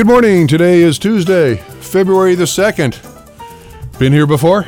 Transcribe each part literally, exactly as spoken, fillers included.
Good morning. Today is Tuesday, February the second. Been here before?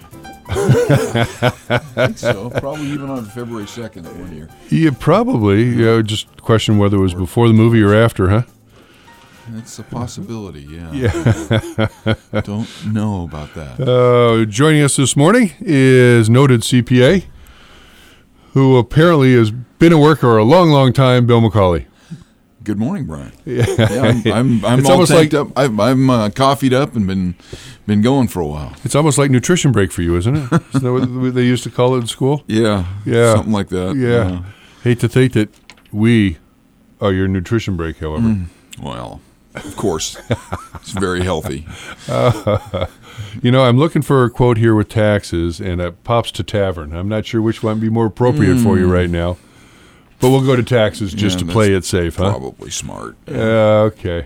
I think so. Probably even on February second that one year. Yeah, probably. Yeah, just question whether it was before the movie or after, huh? It's a possibility, yeah. Yeah. Don't know about that. Uh, joining us this morning is noted C P A, who apparently has been a worker a long, long time, Bill McCauley. Good morning, Brian. Yeah, yeah I'm, I'm, I'm it's all almost tanked like, up. I'm, I'm uh, coffeeed up and been been going for a while. It's almost like nutrition break for you, isn't it? Isn't that what they used to call it in school? Yeah, yeah, something like that. Yeah. Uh, Hate to think that we are your nutrition break, however. Mm, well, of course, it's very healthy. Uh, you know, I'm looking for a quote here with taxes, and it pops to tavern. I'm not sure which one would be more appropriate mm. for you right now. But we'll go to taxes just yeah, to play it safe, huh? Probably smart. Yeah, uh, okay.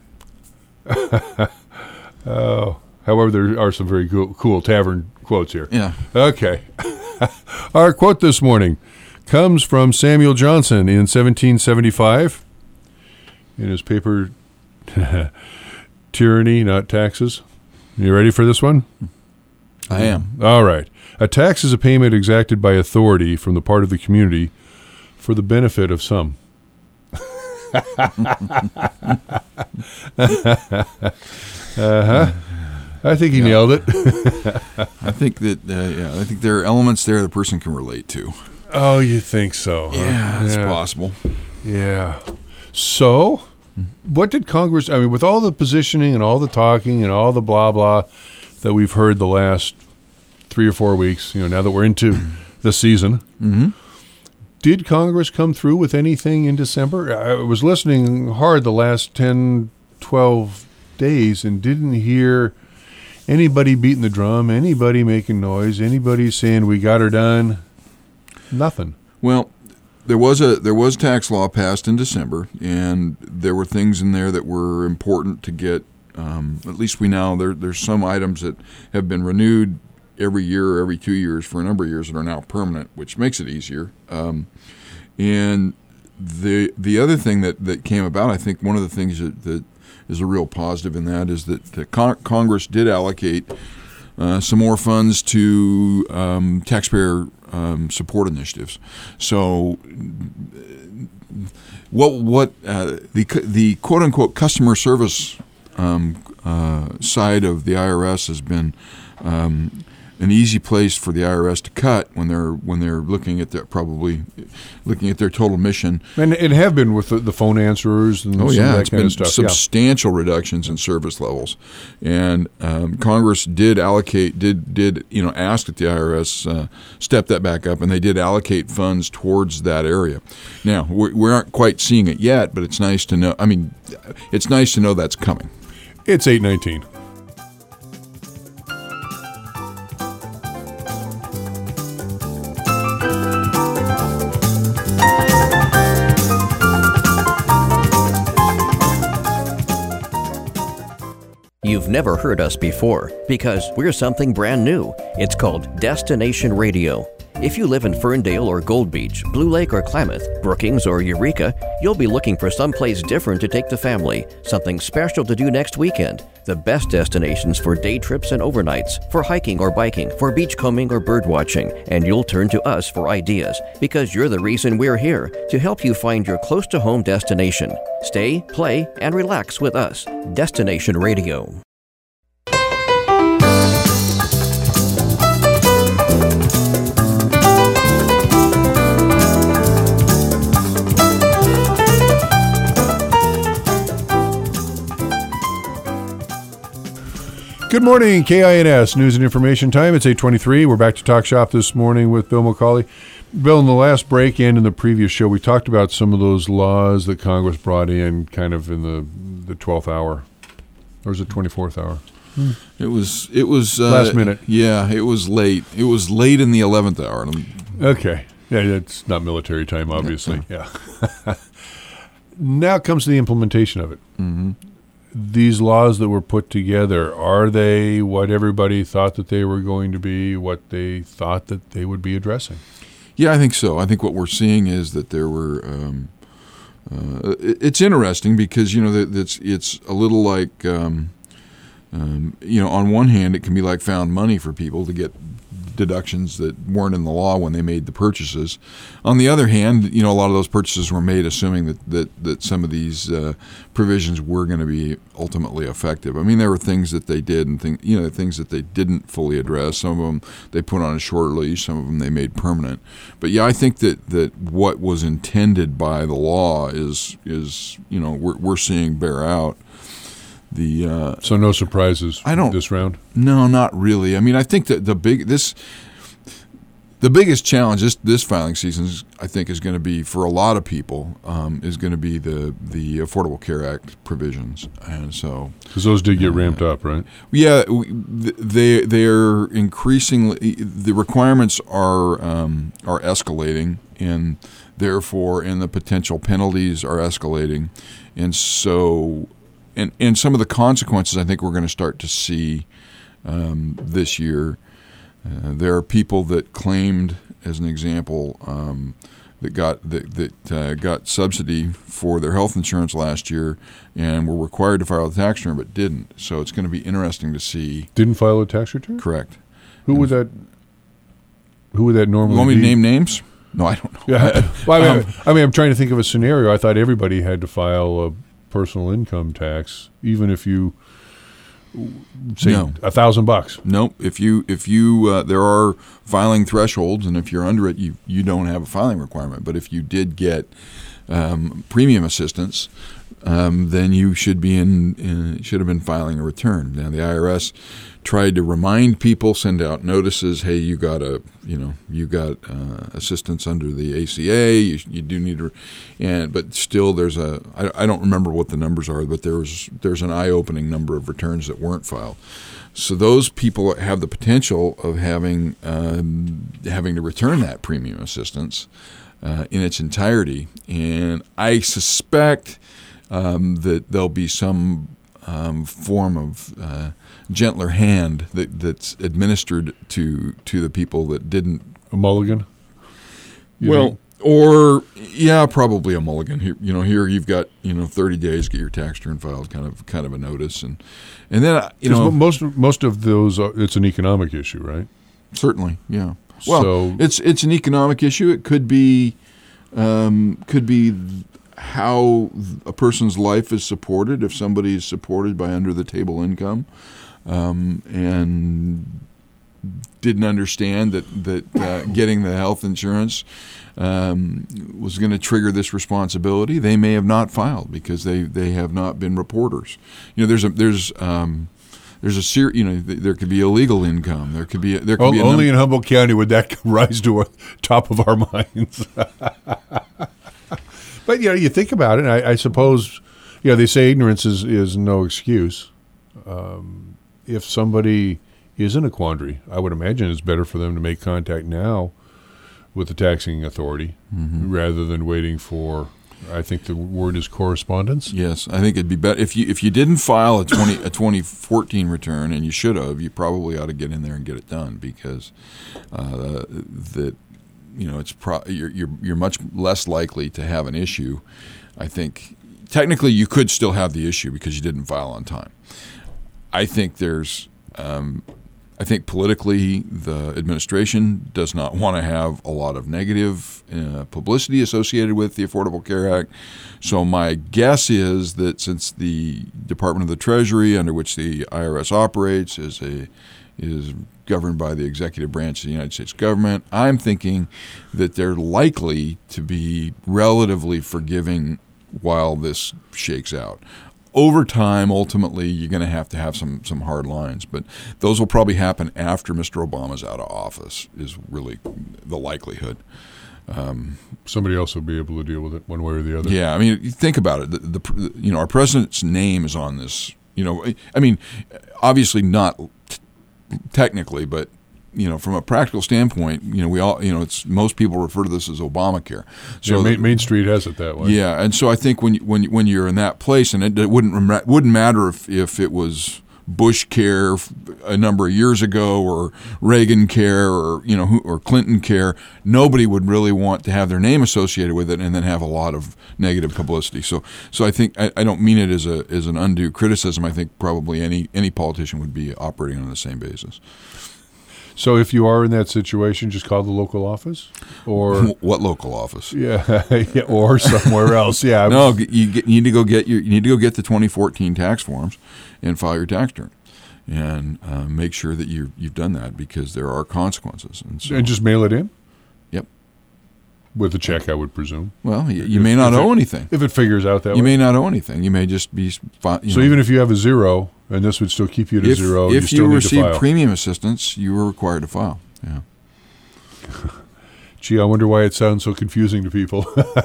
Oh, however, there are some very cool, cool tavern quotes here. Yeah. Okay. Our quote this morning comes from Samuel Johnson in seventeen seventy-five in his paper Tyranny, Not Taxes. You ready for this one? I am. All right. A tax is a payment exacted by authority from the part of the community for the benefit of some. uh-huh. I think he yeah. nailed it. I think that, uh, yeah, I think there are elements there the person can relate to. Oh, you think so? Huh? Yeah, it's yeah. possible. Yeah. So, what did Congress, I mean, with all the positioning and all the talking and all the blah, blah that we've heard the last three or four weeks, you know, now that we're into the season, mm-hmm. did Congress come through with anything in December? I was listening hard the last ten, twelve days and didn't hear anybody beating the drum, anybody making noise, anybody saying we got her done. Nothing. Well, there was a there was tax law passed in December, and there were things in there that were important to get. Um, at least we know there there's some items that have been renewed every year or every two years for a number of years that are now permanent, which makes it easier. Um, and the the other thing that, that came about, I think one of the things that, that is a real positive in that is that the Con- Congress did allocate uh, some more funds to um, taxpayer um, support initiatives. So what what uh, the the quote unquote customer service um, uh, side of the I R S has been um, an easy place for the I R S to cut when they're when they're looking at their probably looking at their total mission. And it have been with the, the phone answerers and oh some yeah, of that it's kind been of stuff. Substantial yeah. reductions in service levels, and um, Congress did allocate did did you know ask that the I R S uh, step that back up, and they did allocate funds towards that area. Now we, we aren't quite seeing it yet, but it's nice to know. I mean, it's nice to know that's coming. It's eight nineteen. You've never heard us before because we're something brand new. It's called Destination Radio. If you live in Ferndale or Gold Beach, Blue Lake or Klamath, Brookings or Eureka, you'll be looking for someplace different to take the family, something special to do next weekend. The best destinations for day trips and overnights, for hiking or biking, for beachcombing or bird watching, and you'll turn to us for ideas because you're the reason we're here, to help you find your close-to-home destination. Stay, play, and relax with us. Destination Radio. Good morning, K I N S News and Information Time. It's eight twenty-three. We're back to Talk Shop this morning with Bill McCauley. Bill, in the last break and in the previous show, we talked about some of those laws that Congress brought in kind of in the, the twelfth hour. Or was it twenty-fourth hour? Hmm. It was, it was uh, last minute. Yeah, it was late. It was late in the eleventh hour. Okay. Yeah, it's not military time, obviously. Yeah. yeah. Now comes the implementation of it. Mm-hmm. These laws that were put together, are they what everybody thought that they were going to be, what they thought that they would be addressing? Yeah, I think so. I think what we're seeing is that there were um, uh, it, it's interesting because you know that it's it's a little like um, um, you know on one hand it can be like found money for people to get deductions that weren't in the law when they made the purchases. On the other hand, you know, a lot of those purchases were made assuming that that, that some of these uh, provisions were going to be ultimately effective. I mean, there were things that they did and things, you know, things that they didn't fully address. Some of them they put on a short leash, some of them they made permanent. But yeah, I think that, that what was intended by the law is is you know we're we're seeing bear out. The uh, so no surprises I don't, this round? No, not really. I mean, I think that the big this the biggest challenge this this filing season is, I think is going to be for a lot of people um, is going to be the the Affordable Care Act provisions, and so because those did get uh, ramped up, right? Yeah, they they're increasingly the requirements are um, are escalating, and therefore, and the potential penalties are escalating, and so. And, and some of the consequences I think we're going to start to see um, this year. Uh, there are people that claimed, as an example, um, that got that, that uh, got subsidy for their health insurance last year and were required to file a tax return but didn't. So it's going to be interesting to see. Didn't file a tax return? Correct. Who and would that? Who would that normally? You want me be? to name names? No, I don't know. Yeah. Well, I mean, um, I mean, I'm trying to think of a scenario. I thought everybody had to file a personal income tax, even if you say no. a thousand bucks. No, if you if you uh, there are filing thresholds, and if you're under it, you you don't have a filing requirement. But if you did get um, premium assistance, um, then you should be in, in should have been filing a return. Now the I R S tried to remind people, send out notices. Hey, you got a you know you got uh, assistance under the A C A. You, you do need to, and but still there's a I, I don't remember what the numbers are, but there was there's an eye-opening number of returns that weren't filed. So those people have the potential of having um, having to return that premium assistance uh, in its entirety, and I suspect um, that there'll be some um, form of uh, gentler hand that, that's administered to to the people that didn't. A mulligan? You well, know? Or yeah, probably a mulligan. Here, you know, here you've got you know thirty days to get your tax return filed, kind of kind of a notice, and and then you know most most of those are, it's an economic issue, right? Certainly, yeah. Well, so, it's it's an economic issue. It could be um, could be. how a person's life is supported if somebody is supported by under-the-table income um, and didn't understand that, that uh, getting the health insurance um, was going to trigger this responsibility, they may have not filed because they, they have not been reporters. You know, there's a there's um, there's a ser- you know there could be illegal income. There could be a, there could oh, be a only num- in Humboldt County would that rise to the top of our minds. But, you know, you think about it, I, I suppose, you know, they say ignorance is, is no excuse. Um, if somebody is in a quandary, I would imagine it's better for them to make contact now with the taxing authority mm-hmm. rather than waiting for, I think the word is correspondence. Yes, I think it'd be better. If you if you didn't file a twenty a twenty fourteen return, and you should have, you probably ought to get in there and get it done because uh, that. You know, it's pro- you're, you're you're much less likely to have an issue. I think technically you could still have the issue because you didn't file on time. I think there's, um, I think politically the administration does not want to have a lot of negative uh, publicity associated with the Affordable Care Act. So my guess is that since the Department of the Treasury, under which the I R S operates, is a is governed by the executive branch of the United States government, I'm thinking that they're likely to be relatively forgiving while this shakes out. Over time, ultimately, you're going to have to have some, some hard lines, but those will probably happen after Mister Obama's out of office is really the likelihood. Um, Somebody else will be able to deal with it one way or the other. Yeah, I mean, think about it. The, the you know, our president's name is on this. You know, I mean, obviously not technically, but you know, from a practical standpoint, you know, we all, you know, it's most people refer to this as Obamacare. So yeah, Main, Main Street has it that way. Yeah, and so I think when when when you're in that place, and it, it wouldn't wouldn't matter if if it was Bush Care a number of years ago, or Reagan Care, or you know, who, or Clinton Care. Nobody would really want to have their name associated with it and then have a lot of negative publicity. So, so I think I, I don't mean it as a as an undue criticism. I think probably any any politician would be operating on the same basis. So if you are in that situation, just call the local office, or what local office? Yeah, yeah, or somewhere else. Yeah. No, you, get, you need to go get your you need to go get the twenty fourteen tax forms and file your tax return, and uh, make sure that you you've done that, because there are consequences. And, so, and just mail it in. Yep. With a check, I would presume. Well, you, you if, may not owe it, anything. If it figures out that you way. may not owe anything. You may just be. You so know, even if you have a zero, and this would still keep you to if, zero, if you still you need receive to file. premium assistance, you are required to file. Yeah. Gee, I wonder why it sounds so confusing to people.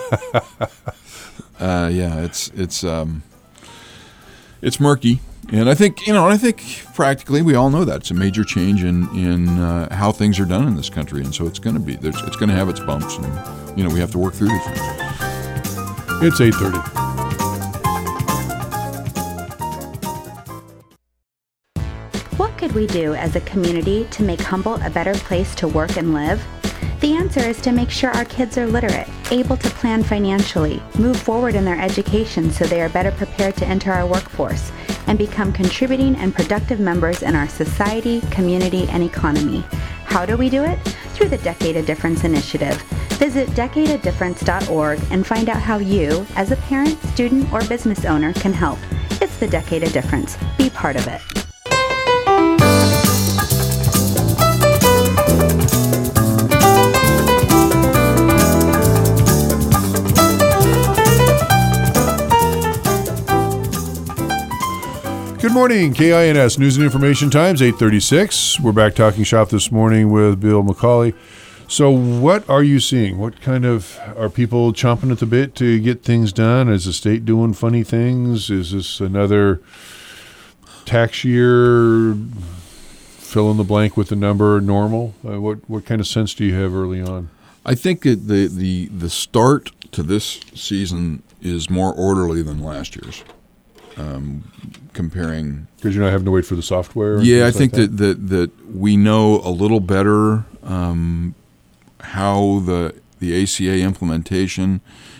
uh, yeah, it's it's um, it's murky, and I think you know. I think practically we all know that it's a major change in in uh, how things are done in this country, and so it's going to be there's it's going to have its bumps, and you know we have to work through these things. It's eight thirty. What could we do as a community to make Humboldt a better place to work and live? The answer is to make sure our kids are literate, able to plan financially, move forward in their education so they are better prepared to enter our workforce, and become contributing and productive members in our society, community, and economy. How do we do it? Through the Decade of Difference initiative. Visit decade of difference dot org and find out how you, as a parent, student, or business owner, can help. It's the Decade of Difference. Be part of it. Good morning, K I N S News and Information Times, eight thirty-six. We're back talking shop this morning with Bill McCauley. So what are you seeing? What kind of, are people chomping at the bit to get things done? Is the state doing funny things? Is this another tax year, fill in the blank with the number normal? Uh, what what kind of sense do you have early on? I think that the, the, the start to this season is more orderly than last year's. Um, comparing, because you're not having to wait for the software. Yeah, I think like that? that, that that we know a little better um, how the the A C A implementation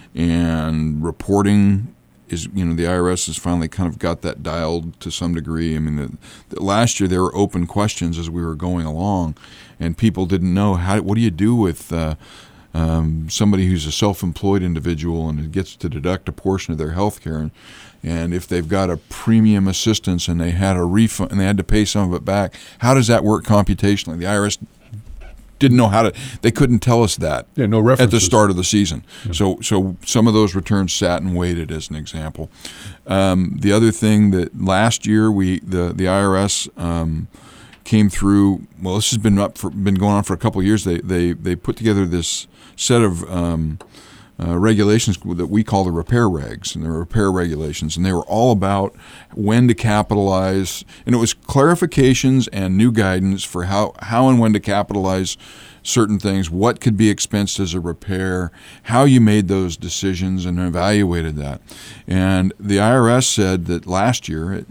and reporting is. You know, the I R S has finally kind of got that dialed to some degree. I mean, the, the last year there were open questions as we were going along, and people didn't know how. What do you do with uh, um, somebody who's a self-employed individual and gets to deduct a portion of their health care? And, And if they've got a premium assistance and they had a refund and they had to pay some of it back, how does that work computationally? The I R S didn't know how to. They couldn't tell us that. Yeah, no at references the start of the season. Yeah. So, so some of those returns sat and waited, as an example. Um, the other thing that last year we the the I R S um, came through. Well, this has been up for been going on for a couple of years. They they they put together this set of um, Uh, regulations that we call the repair regs, and the repair regulations, and they were all about when to capitalize, and it was clarifications and new guidance for how, how and when to capitalize certain things, what could be expensed as a repair, how you made those decisions and evaluated that. And the I R S said that last year, it,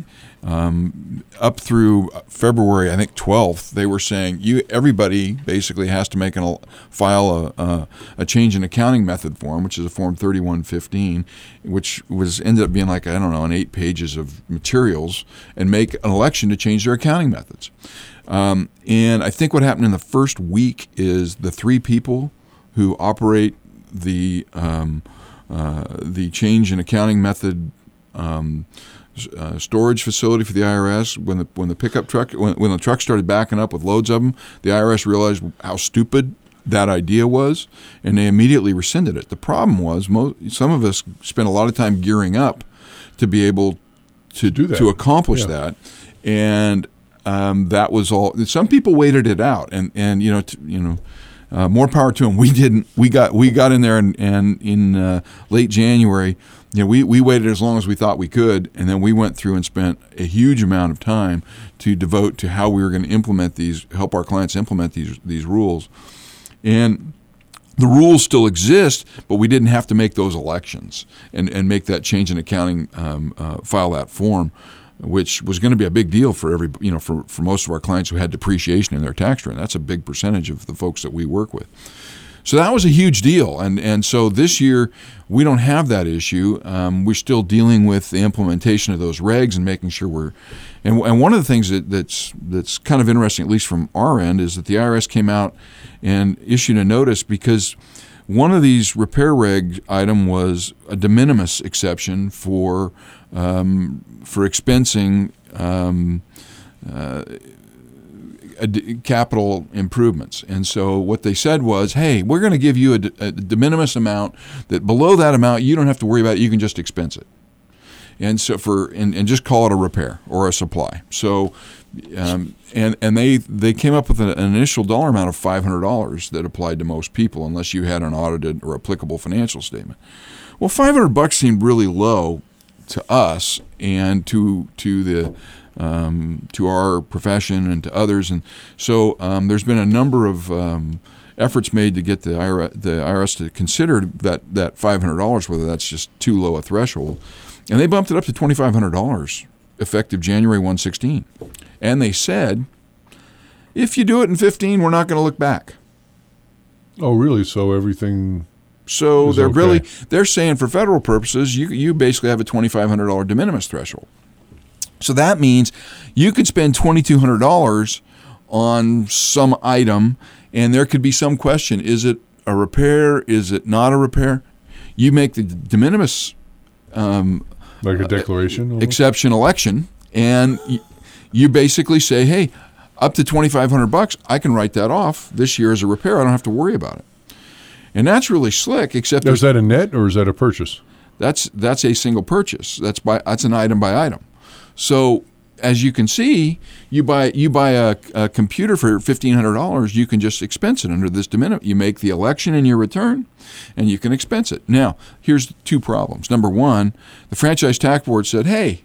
um, up through February, I think twelfth, they were saying you everybody basically has to make an file a, a, a change in accounting method form, which is a form thirty-one fifteen, which was ended up being like I don't know, an eight pages of materials, and make an election to change their accounting methods. Um, and I think what happened in the first week is the three people who operate the um, uh, the change in accounting method um, uh, storage facility for the I R S, when the when the pickup truck when, when the truck started backing up with loads of them, the I R S realized how stupid that idea was, and they immediately rescinded it. The problem was most, some of us spent a lot of time gearing up to be able to do that. to accomplish Yeah. that, and Um, that was all. Some people waited it out, and, and you know, t- you know, uh, more power to them. We didn't. We got we got in there, and, and in uh, late January, you know, we, we waited as long as we thought we could, and then we went through and spent a huge amount of time to devote to how we were going to implement these, help our clients implement these these rules, and the rules still exist, but we didn't have to make those elections and, and make that change in accounting, um, uh, file that form. which was going to be a big deal for every, you know, for, for most of our clients who had depreciation in their tax return. That's a big percentage of the folks that we work with. So that was a huge deal. And, and so this year, we don't have that issue. Um, we're still dealing with the implementation of those regs and making sure we're, and, and one of the things that, that's, that's kind of interesting, at least from our end, is that the I R S came out and issued a notice because one of these repair reg item was a de minimis exception for um, for expensing um, uh, capital improvements. And so what they said was, hey, we're going to give you a de, a de minimis amount that below that amount you don't have to worry about it, you can just expense it. And so for and, and just call it a repair or a supply. So um, and and they they came up with an, an initial dollar amount of five hundred dollars that applied to most people unless you had an audited or applicable financial statement. Well, five hundred bucks seemed really low to us and to to the um, to our profession and to others, and so um, there's been a number of um, efforts made to get the I R S, the I R S to consider that that five hundred dollars, whether that's just too low a threshold, and they bumped it up to twenty-five hundred dollars effective January first, sixteen. And they said, if you do it in fifteen, we're not going to look back. Oh, really? So everything. So they're okay. really they're saying for federal purposes, you you basically have a twenty-five hundred dollars de minimis threshold. So that means you could spend twenty-two hundred dollars on some item, and there could be some question: is it a repair? Is it not a repair? You make the de minimis um, like a declaration uh, exception election, and you, you basically say, hey, up to twenty-five hundred bucks, I can write that off this year as a repair. I don't have to worry about it. And that's really slick. Except is that a net or is that a purchase? That's that's a single purchase. That's by that's an item by item. So as you can see, you buy you buy a, a computer for fifteen hundred dollars. You can just expense it under this de minimis. You make the election in your return, and you can expense it. Now, here's two problems. Number one, the Franchise Tax Board said, "Hey,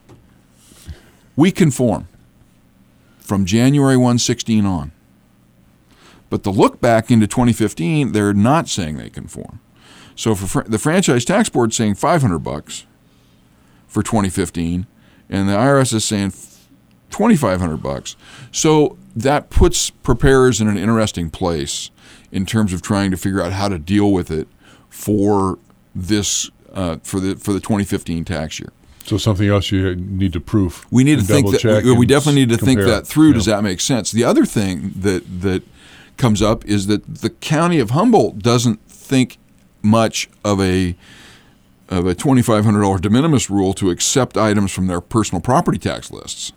we conform from January first, sixteen on." But the look back into twenty fifteen, they're not saying they conform. So for fr- the Franchise Tax Board saying five hundred bucks for twenty fifteen, and the I R S is saying twenty-five hundred bucks. So that puts preparers in an interesting place in terms of trying to figure out how to deal with it for this uh, for the for the twenty fifteen tax year. So something else you need to proof. We need to think that we, we definitely need to compare. think that through. Yeah. Does that make sense? The other thing that that comes up is that the county of Humboldt doesn't think much of a of a twenty-five hundred dollars de minimis rule to accept items from their personal property tax lists.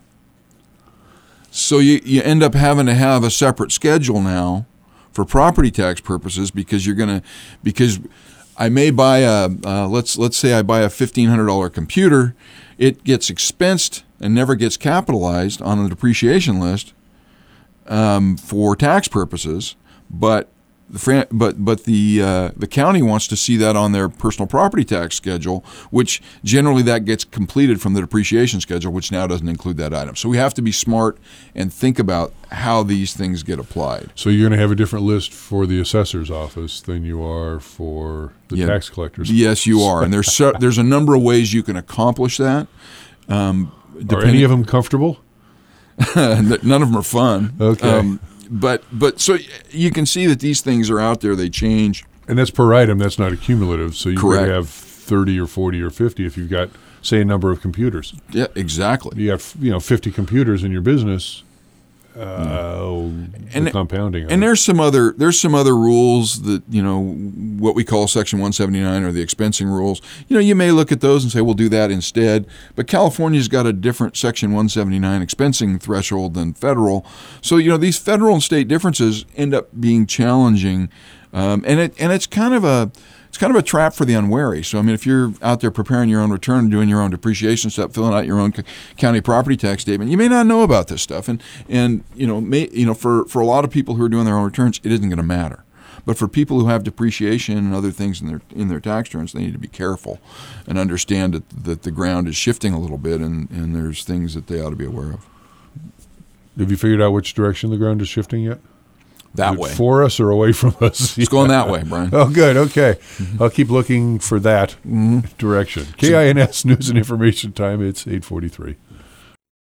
So you, you end up having to have a separate schedule now for property tax purposes because you're gonna because I may buy a uh, let's let's say I buy a fifteen hundred dollars computer, it gets expensed and never gets capitalized on the depreciation list um, for tax purposes, but the fran- but but the uh, the county wants to see that on their personal property tax schedule, which generally that gets completed from the depreciation schedule, which now doesn't include that item. So we have to be smart and think about how these things get applied. So you're going to have a different list for the assessor's office than you are for the Yeah. tax collector's. Yes, you are, and there's so, there's a number of ways you can accomplish that. Um, Are any of them comfortable? None of them are fun. Okay. Um, but but so you can see that these things are out there. They change. And that's per item. That's not accumulative. So you Correct. could have thirty or forty or fifty if you've got, say, a number of computers. Yeah, exactly. You have, you know, fifty computers in your business. Uh, And- the compounding. of And it. there's some other there's some other rules that, you know, what we call Section one seventy-nine or the expensing rules. You know, you may look at those and say, we'll do that instead. But California's got a different Section one seventy-nine expensing threshold than federal. So, you know, these federal and state differences end up being challenging. Um, and it and it's kind of a it's kind of a trap for the unwary. So, I mean, if you're out there preparing your own return, doing your own depreciation stuff, filling out your own c- county property tax statement, you may not know about this stuff. And, and you know, may, you know, for, for a lot of people who are doing their own returns, it isn't going to matter. But for people who have depreciation and other things in their in their tax returns, they need to be careful and understand that, that the ground is shifting a little bit, and, and there's things that they ought to be aware of. Have you figured out which direction the ground is shifting yet? That Is it way. for us or away from us? It's going that way, Brian. Oh, good. Okay. I'll keep looking for that direction. K I N S News and Information Time. It's eight forty-three.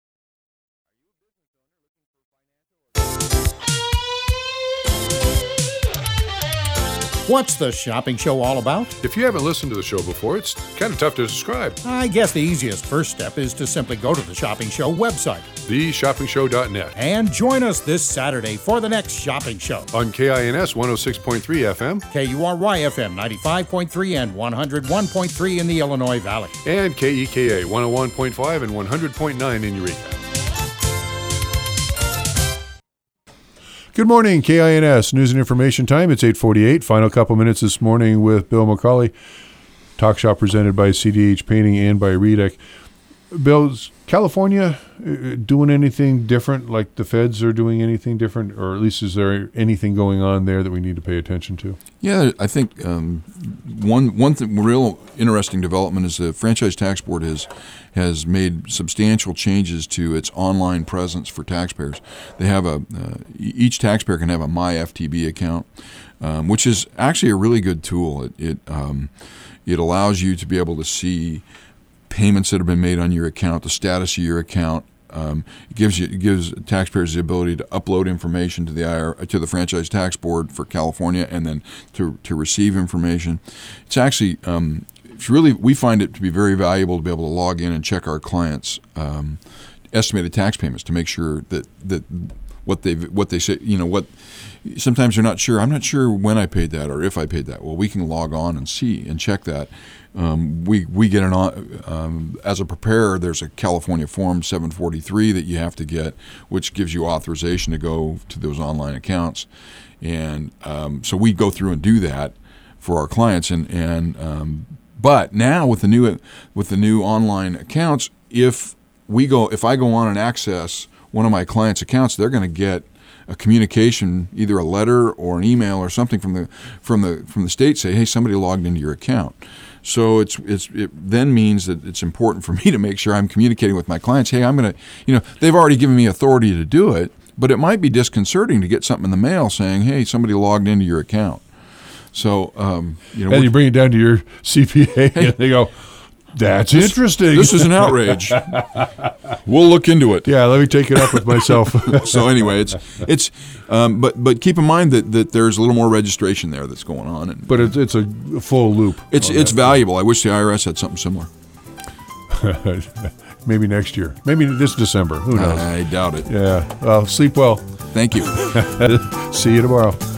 What's the shopping show all about? If you haven't listened to the show before, it's kind of tough to describe. I guess the easiest first step is to simply go to the Shopping Show website. the shopping show dot net. And join us this Saturday for the next Shopping Show. On K I N S one oh six point three F M. K U R Y F M ninety-five point three and one oh one point three in the Illinois Valley. And K E K A one oh one point five and one hundred point nine in Eureka. Good morning, K I N S News and Information Time. It's eight forty-eight. Final couple minutes this morning with Bill McCauley. Talk Shop presented by C D H Painting and by Redec. Bill, is California uh, doing anything different, like the feds are doing anything different, or at least is there anything going on there that we need to pay attention to? Yeah, I think um, one one th- real interesting development is the Franchise Tax Board has has made substantial changes to its online presence for taxpayers. They have a uh, each taxpayer can have a My F T B account, um, which is actually a really good tool. It it, um, it allows you to be able to see payments that have been made on your account, the status of your account. Um, it gives you it gives taxpayers the ability to upload information to the I R, to the Franchise Tax Board for California, and then to to receive information. It's actually um, it's really we find it to be very valuable to be able to log in and check our clients' um, estimated tax payments to make sure that that what they what they say you know what. Sometimes you're not sure. I'm not sure when I paid that or if I paid that. Well, we can log on and see and check that. Um, we we get an um, as a preparer. There's a California Form seven forty-three that you have to get, which gives you authorization to go to those online accounts, and um, so we go through and do that for our clients. And and um, but now with the new with the new online accounts, if we go if I go on and access one of my clients' accounts, they're going to get a communication, either a letter or an email or something from the from the from the state, say, hey, somebody logged into your account. So it's it's it then means that it's important for me to make sure I'm communicating with my clients. Hey, I'm gonna, you know, they've already given me authority to do it, but it might be disconcerting to get something in the mail saying, hey, somebody logged into your account. So um, you know, and you bring it down to your C P A, hey, and they go, that's this, interesting. This is an outrage. We'll look into it. Yeah, let me take it up with myself. So anyway, it's it's, um, but but keep in mind that, that there's a little more registration there that's going on. And, but it's it's a full loop. It's it's valuable. I wish the I R S had something similar. Maybe next year. Maybe this December. Who knows? I doubt it. Yeah. Well, sleep well. Thank you. See you tomorrow.